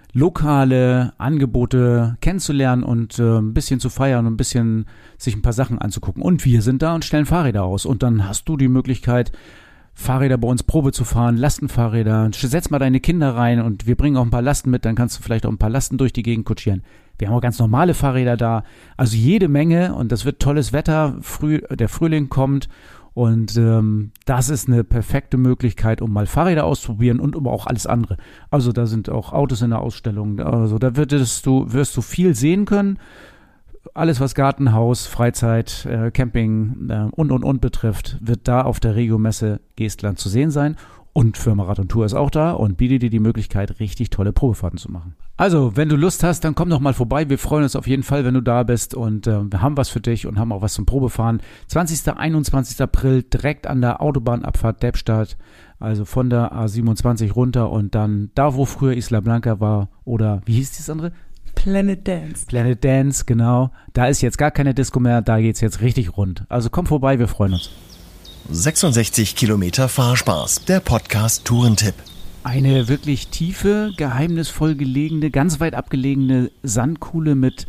lokale Angebote kennenzulernen und äh, ein bisschen zu feiern und ein bisschen sich ein paar Sachen anzugucken. Und wir sind da und stellen Fahrräder aus. Und dann hast du die Möglichkeit, Fahrräder bei uns Probe zu fahren, Lastenfahrräder. Setz mal deine Kinder rein und wir bringen auch ein paar Lasten mit, dann kannst du vielleicht auch ein paar Lasten durch die Gegend kutschieren. Wir haben auch ganz normale Fahrräder da. Also jede Menge, und das wird tolles Wetter, früh, der Frühling kommt. Und ähm, das ist eine perfekte Möglichkeit, um mal Fahrräder auszuprobieren und um auch alles andere. Also da sind auch Autos in der Ausstellung. Also da wirst du, wirst du viel sehen können. Alles, was Gartenhaus, Freizeit, äh, Camping äh, und, und, und betrifft, wird da auf der Regiomesse Geestland zu sehen sein. Und Firma Rad und Tour ist auch da und bietet dir die Möglichkeit, richtig tolle Probefahrten zu machen. Also, wenn du Lust hast, dann komm doch mal vorbei. Wir freuen uns auf jeden Fall, wenn du da bist, und äh, wir haben was für dich und haben auch was zum Probefahren. zwanzigster, einundzwanzigster April direkt an der Autobahnabfahrt Deppstadt, also von der A siebenundzwanzig runter und dann da, wo früher Isla Blanca war, oder wie hieß das andere? Planet Dance. Planet Dance, genau. Da ist jetzt gar keine Disco mehr, da geht's jetzt richtig rund. Also komm vorbei, wir freuen uns. sechsundsechzig Kilometer Fahrspaß, der Podcast Tourentipp. Eine wirklich tiefe, geheimnisvoll gelegene, ganz weit abgelegene Sandkuhle mit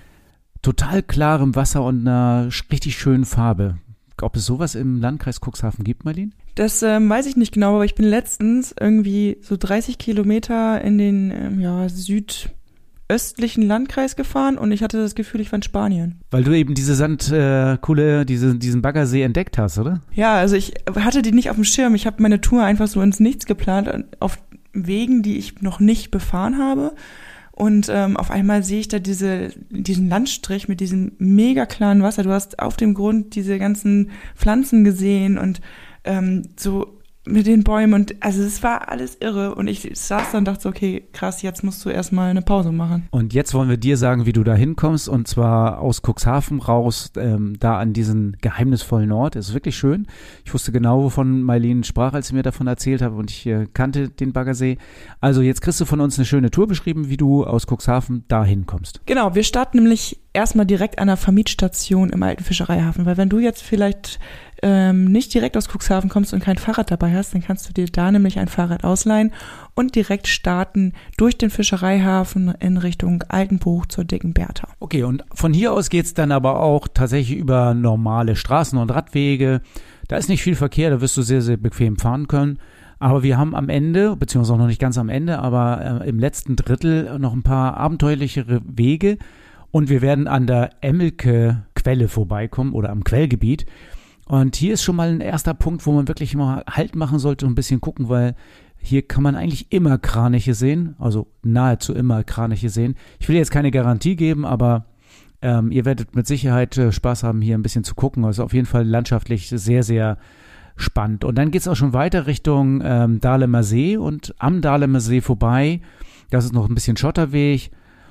total klarem Wasser und einer richtig schönen Farbe. Ob es sowas im Landkreis Cuxhaven gibt, Marlene? Das ähm, weiß ich nicht genau, aber ich bin letztens irgendwie so dreißig Kilometer in den ähm, ja, südöstlichen Landkreis gefahren und ich hatte das Gefühl, ich war in Spanien. Weil du eben diese Sandkuhle, äh, diese, diesen Baggersee entdeckt hast, oder? Ja, also ich hatte die nicht auf dem Schirm. Ich habe meine Tour einfach so ins Nichts geplant, auf Wegen, die ich noch nicht befahren habe. Und ähm, auf einmal sehe ich da diese, diesen Landstrich mit diesem mega klaren Wasser. Du hast auf dem Grund diese ganzen Pflanzen gesehen und ähm, so mit den Bäumen. Und also es war alles irre. Und ich saß da und dachte so, okay, krass, jetzt musst du erstmal eine Pause machen. Und jetzt wollen wir dir sagen, wie du da hinkommst. Und zwar aus Cuxhaven raus, ähm, da an diesen geheimnisvollen Ort. Es ist wirklich schön. Ich wusste genau, wovon Marlene sprach, als sie mir davon erzählt hat. Und ich äh, kannte den Baggersee. Also jetzt kriegst du von uns eine schöne Tour beschrieben, wie du aus Cuxhaven da hinkommst. Genau, wir starten nämlich erstmal direkt an der Vermietstation im alten Fischereihafen. Weil wenn du jetzt vielleicht ähm, nicht direkt aus Cuxhaven kommst und kein Fahrrad dabei hast, dann kannst du dir da nämlich ein Fahrrad ausleihen und direkt starten durch den Fischereihafen in Richtung Altenbuch zur Dicken Bertha. Okay, und von hier aus geht's dann aber auch tatsächlich über normale Straßen und Radwege. Da ist nicht viel Verkehr, da wirst du sehr, sehr bequem fahren können. Aber wir haben am Ende, beziehungsweise auch noch nicht ganz am Ende, aber äh, im letzten Drittel noch ein paar abenteuerlichere Wege. Und wir werden an der Emmelke-Quelle vorbeikommen oder am Quellgebiet. Und hier ist schon mal ein erster Punkt, wo man wirklich mal Halt machen sollte und ein bisschen gucken, weil hier kann man eigentlich immer Kraniche sehen, also nahezu immer Kraniche sehen. Ich will jetzt keine Garantie geben, aber ähm, ihr werdet mit Sicherheit äh, Spaß haben, hier ein bisschen zu gucken. Also auf jeden Fall landschaftlich sehr, sehr spannend. Und dann geht es auch schon weiter Richtung ähm, Dahlemer See und am Dahlemer See vorbei. Das ist noch ein bisschen Schotterweg.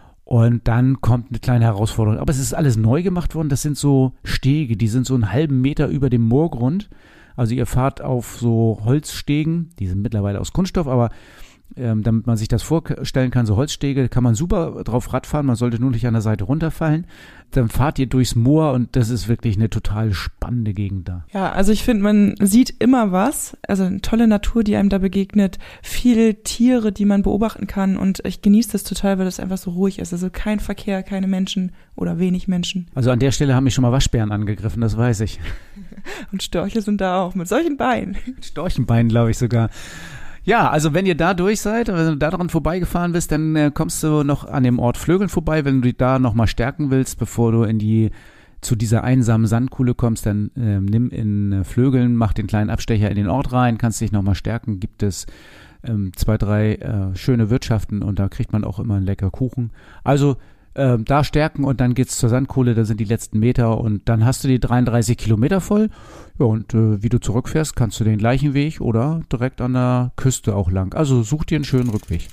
Und dann kommt eine kleine Herausforderung. Aber es ist alles neu gemacht worden. Das sind so Stege, die sind so einen halben Meter über dem Moorgrund. Also ihr fahrt auf so Holzstegen, die sind mittlerweile aus Kunststoff, aber ähm, damit man sich das vorstellen kann, so Holzstege, kann man super drauf Radfahren. Man sollte nur nicht an der Seite runterfallen. Dann fahrt ihr durchs Moor und das ist wirklich eine total spannende Gegend da. Ja, also ich finde, man sieht immer was. Also eine tolle Natur, die einem da begegnet. Viele Tiere, die man beobachten kann. Und ich genieße das total, weil das einfach so ruhig ist. Also kein Verkehr, keine Menschen oder wenig Menschen. Also an der Stelle haben mich schon mal Waschbären angegriffen, das weiß ich. Und Störche sind da auch mit solchen Beinen. Storchenbeinen, glaube ich sogar. Ja, also wenn ihr da durch seid, wenn du da dran vorbeigefahren bist, dann äh, kommst du noch an dem Ort Flögeln vorbei. Wenn du dich da nochmal stärken willst, bevor du in die zu dieser einsamen Sandkuhle kommst, dann äh, nimm in äh, Flögeln, mach den kleinen Abstecher in den Ort rein, kannst dich nochmal stärken. Gibt es ähm, zwei, drei äh, schöne Wirtschaften und da kriegt man auch immer einen lecker Kuchen. Also äh, da stärken und dann geht's zur Sandkuhle, da sind die letzten Meter und dann hast du die dreiunddreißig Kilometer voll. Ja, und äh, wie du zurückfährst, kannst du den gleichen Weg oder direkt an der Küste auch lang. Also such dir einen schönen Rückweg.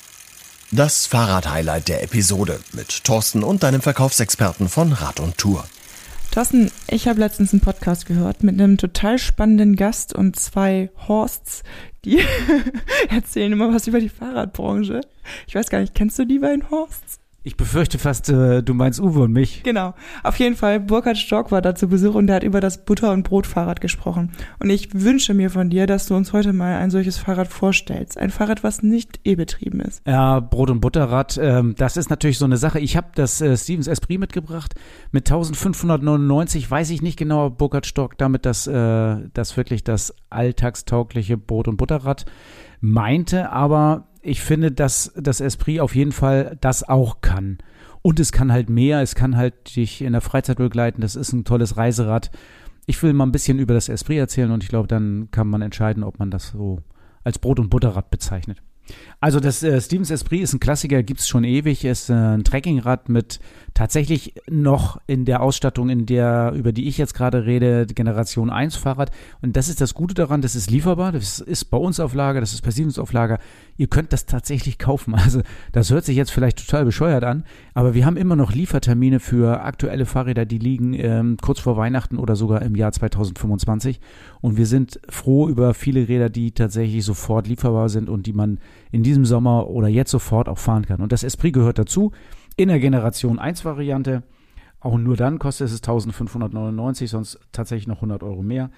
Das Fahrrad-Highlight der Episode mit Thorsten und deinem Verkaufsexperten von Rad und Tour. Thorsten, ich habe letztens einen Podcast gehört mit einem total spannenden Gast und zwei Horsts, die erzählen immer was über die Fahrradbranche. Ich weiß gar nicht, kennst du die beiden Horsts? Ich befürchte fast, äh, du meinst Uwe und mich. Genau. Auf jeden Fall, Burkhard Stork war da zu Besuch und der hat über das Butter- und Brotfahrrad gesprochen. Und ich wünsche mir von dir, dass du uns heute mal ein solches Fahrrad vorstellst. Ein Fahrrad, was nicht E-betrieben ist. Ja, Brot- und Butterrad, ähm, das ist natürlich so eine Sache. Ich habe das äh, Stevens Esprit mitgebracht mit eintausendfünfhundertneunundneunzig. Weiß ich nicht genau, ob Burkhard Stork damit das, äh, das wirklich das alltagstaugliche Brot- und Butterrad meinte, aber ich finde, dass das Esprit auf jeden Fall das auch kann. Und es kann halt mehr, es kann halt dich in der Freizeit begleiten, das ist ein tolles Reiserad. Ich will mal ein bisschen über das Esprit erzählen und ich glaube, dann kann man entscheiden, ob man das so als Brot- und Butterrad bezeichnet. Also das äh, Stevens Esprit ist ein Klassiker, gibt es schon ewig, ist äh, ein Trekkingrad mit tatsächlich noch in der Ausstattung, in der, über die ich jetzt gerade rede, Generation eins Fahrrad. Und das ist das Gute daran, das ist lieferbar, das ist bei uns auf Lager, das ist bei Stevens auf Lager. Ihr könnt das tatsächlich kaufen. Also das hört sich jetzt vielleicht total bescheuert an, aber wir haben immer noch Liefertermine für aktuelle Fahrräder, die liegen ähm, kurz vor Weihnachten oder sogar im Jahr zweitausendfünfundzwanzig. Und wir sind froh über viele Räder, die tatsächlich sofort lieferbar sind und die man in diesem Sommer oder jetzt sofort auch fahren kann. Und das Esprit gehört dazu in der Generation eins Variante. Auch nur dann kostet es eintausendfünfhundertneunundneunzig, sonst tatsächlich noch hundert Euro mehr.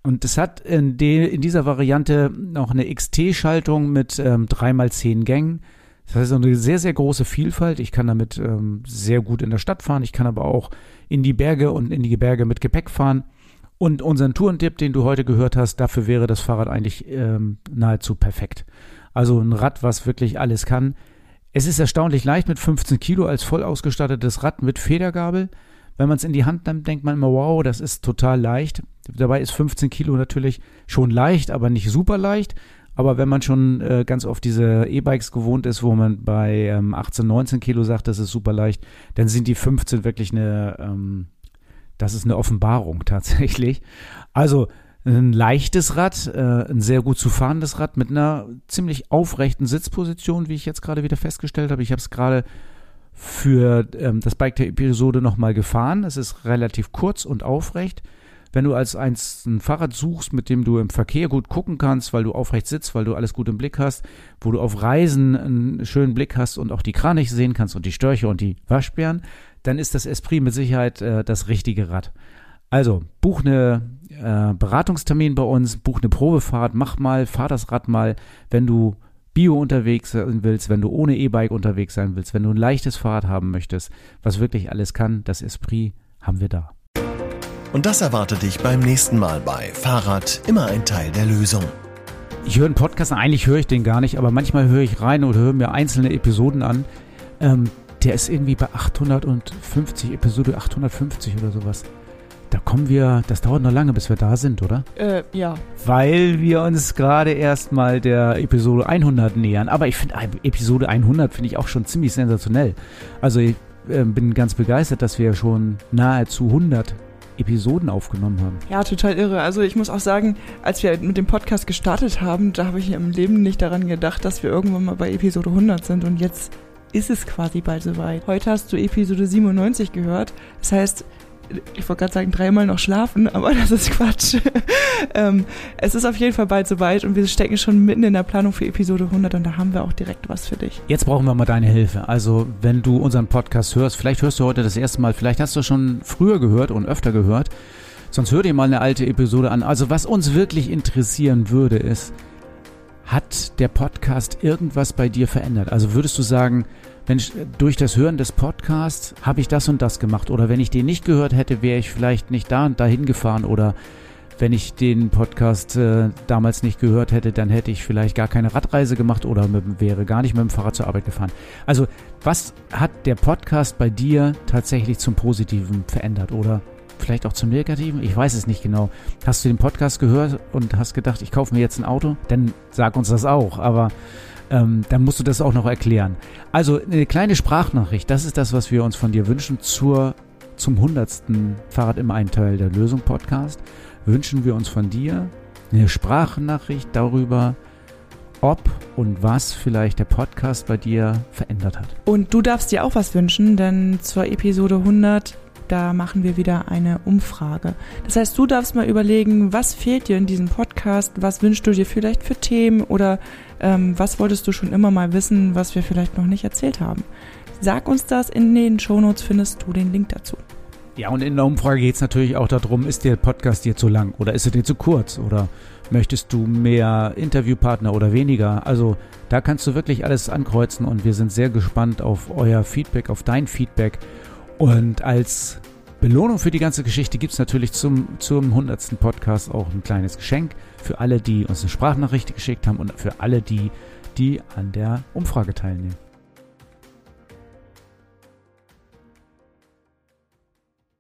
Und es hat in, de, in dieser Variante noch eine X T-Schaltung mit ähm, drei mal zehn Gängen. Das heißt, eine sehr, sehr große Vielfalt. Ich kann damit ähm, sehr gut in der Stadt fahren. Ich kann aber auch in die Berge und in die Gebirge mit Gepäck fahren. Und unseren Tourentipp, den du heute gehört hast, dafür wäre das Fahrrad eigentlich ähm, nahezu perfekt. Also ein Rad, was wirklich alles kann. Es ist erstaunlich leicht mit fünfzehn Kilo als voll ausgestattetes Rad mit Federgabel. Wenn man es in die Hand nimmt, denkt man immer, wow, das ist total leicht. Dabei ist fünfzehn Kilo natürlich schon leicht, aber nicht super leicht. Aber wenn man schon äh, ganz oft diese E-Bikes gewohnt ist, wo man bei ähm, achtzehn, neunzehn Kilo sagt, das ist super leicht, dann sind die fünfzehn wirklich eine, ähm, das ist eine Offenbarung tatsächlich. Also ein leichtes Rad, äh, ein sehr gut zu fahrendes Rad mit einer ziemlich aufrechten Sitzposition, wie ich jetzt gerade wieder festgestellt habe. Ich habe es gerade für ähm, das Bike der Episode nochmal gefahren. Es ist relativ kurz und aufrecht. Wenn du als eins ein Fahrrad suchst, mit dem du im Verkehr gut gucken kannst, weil du aufrecht sitzt, weil du alles gut im Blick hast, wo du auf Reisen einen schönen Blick hast und auch die Kraniche sehen kannst und die Störche und die Waschbären, dann ist das Esprit mit Sicherheit äh, das richtige Rad. Also, buch eine äh, Beratungstermin bei uns, buch eine Probefahrt, mach mal, fahr das Rad mal, wenn du Bio unterwegs sein willst, wenn du ohne E-Bike unterwegs sein willst, wenn du ein leichtes Fahrrad haben möchtest, was wirklich alles kann, das Esprit haben wir da. Und das erwartet dich beim nächsten Mal bei Fahrrad, immer ein Teil der Lösung. Ich höre einen Podcast, eigentlich höre ich den gar nicht, aber manchmal höre ich rein oder höre mir einzelne Episoden an. Ähm, der ist irgendwie bei achthundertfünfzig, Episode achthundertfünfzig oder sowas. Da kommen wir, das dauert noch lange, bis wir da sind, oder? Äh, ja. Weil wir uns gerade erst mal der Episode hundert nähern. Aber ich finde, Episode hundert finde ich auch schon ziemlich sensationell. Also ich äh, bin ganz begeistert, dass wir schon nahezu hundert Episoden aufgenommen haben. Ja, total irre. Also ich muss auch sagen, als wir mit dem Podcast gestartet haben, da habe ich im Leben nicht daran gedacht, dass wir irgendwann mal bei Episode hundert sind. Und jetzt ist es quasi bald soweit. Heute hast du Episode siebenundneunzig gehört. Das heißt, ich wollte gerade sagen, dreimal noch schlafen, aber das ist Quatsch. ähm, es ist auf jeden Fall bald soweit und wir stecken schon mitten in der Planung für Episode hundert und da haben wir auch direkt was für dich. Jetzt brauchen wir mal deine Hilfe. Also wenn du unseren Podcast hörst, vielleicht hörst du heute das erste Mal, vielleicht hast du schon früher gehört und öfter gehört, sonst hör dir mal eine alte Episode an. Also was uns wirklich interessieren würde ist, hat der Podcast irgendwas bei dir verändert? Also würdest du sagen, Mensch, durch das Hören des Podcasts habe ich das und das gemacht. Oder wenn ich den nicht gehört hätte, wäre ich vielleicht nicht da und dahin gefahren. Oder wenn ich den Podcast äh, damals nicht gehört hätte, dann hätte ich vielleicht gar keine Radreise gemacht oder mit, wäre gar nicht mit dem Fahrrad zur Arbeit gefahren. Also was hat der Podcast bei dir tatsächlich zum Positiven verändert? Oder vielleicht auch zum Negativen? Ich weiß es nicht genau. Hast du den Podcast gehört und hast gedacht, ich kaufe mir jetzt ein Auto? Dann sag uns das auch. Aber Ähm, dann musst du das auch noch erklären. Also eine kleine Sprachnachricht, das ist das, was wir uns von dir wünschen zur, zum hundertsten Fahrrad im einen Teil der Lösung Podcast. Wünschen wir uns von dir eine Sprachnachricht darüber, ob und was vielleicht der Podcast bei dir verändert hat. Und du darfst dir auch was wünschen, denn zur Episode hundert, da machen wir wieder eine Umfrage. Das heißt, du darfst mal überlegen, was fehlt dir in diesem Podcast, was wünschst du dir vielleicht für Themen oder ähm, was wolltest du schon immer mal wissen, was wir vielleicht noch nicht erzählt haben. Sag uns das, in den Shownotes findest du den Link dazu. Ja, und in der Umfrage geht es natürlich auch darum, ist der Podcast dir zu lang oder ist er dir zu kurz oder möchtest du mehr Interviewpartner oder weniger? Also da kannst du wirklich alles ankreuzen und wir sind sehr gespannt auf euer Feedback, auf dein Feedback. Und als Belohnung für die ganze Geschichte gibt es natürlich zum, zum hundertsten Podcast auch ein kleines Geschenk für alle, die uns eine Sprachnachricht geschickt haben und für alle, die, die an der Umfrage teilnehmen.